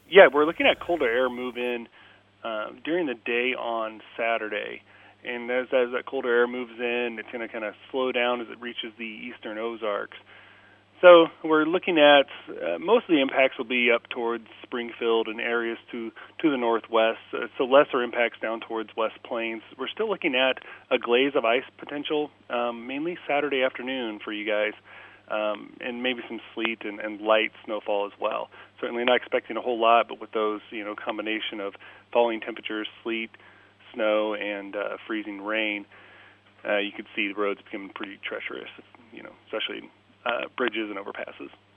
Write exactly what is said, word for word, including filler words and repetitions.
Yeah, we're looking at colder air move in uh, during the day on Saturday. And as, as that colder air moves in, it's going to kind of slow down as it reaches the eastern Ozarks. So we're looking at uh, most of the impacts will be up towards Springfield and areas to, to the northwest, uh, so lesser impacts down towards West Plains. We're still looking at a glaze of ice potential, um, mainly Saturday afternoon for you guys, um, and maybe some sleet and, and light snowfall as well. Certainly not expecting a whole lot, but with those, you know, combination of falling temperatures, sleet, snow, and uh, freezing rain, uh, you could see the roads becoming pretty treacherous, you know, especially uh, bridges and overpasses.